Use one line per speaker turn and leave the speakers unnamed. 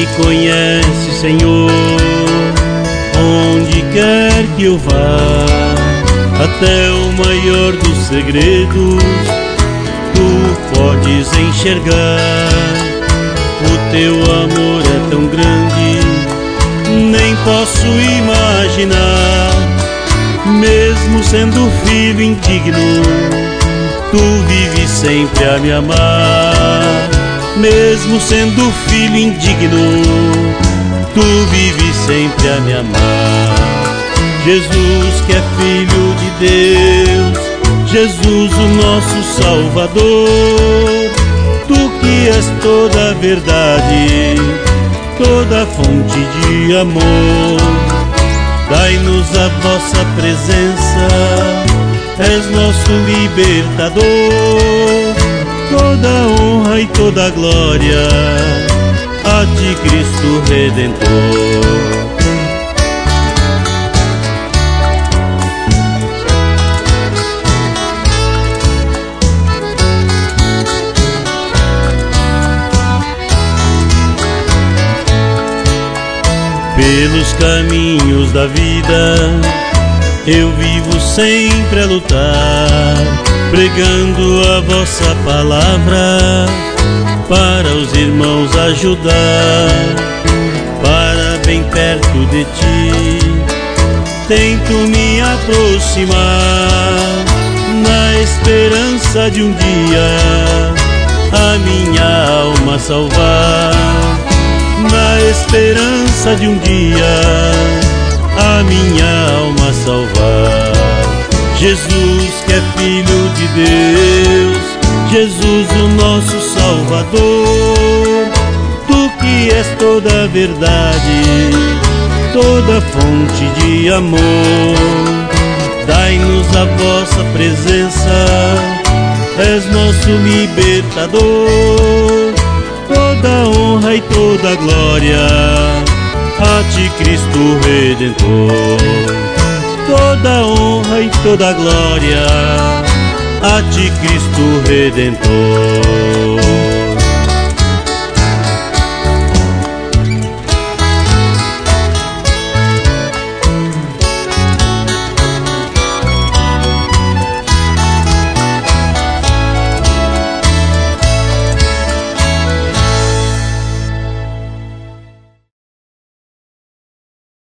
me conhece, Senhor, onde quer que eu vá, até o maior dos segredos tu podes enxergar. O teu amor é tão grande, nem posso imaginar. Mesmo sendo filho indigno, tu vives sempre a me amar. Mesmo sendo filho indigno, tu vives sempre a me amar. Jesus que é Filho de Deus, Jesus o nosso Salvador, tu que és toda a verdade, toda a fonte de amor. Dai-nos a vossa presença, és nosso libertador. Toda a honra e toda a glória a ti, Cristo Redentor. Pelos caminhos da vida eu vivo sempre a lutar, pregando a vossa palavra para os irmãos ajudar. Para bem perto de ti tento me aproximar, na esperança de um dia a minha alma salvar. Na esperança de um dia a minha alma salvar. Jesus que é Filho de Deus, Jesus o nosso Salvador, tu que és toda a verdade, toda a fonte de amor. Dai-nos a vossa presença, és nosso libertador. Toda a honra e toda a glória a ti, Cristo Redentor. Toda a honra e toda a glória a ti, Cristo Redentor.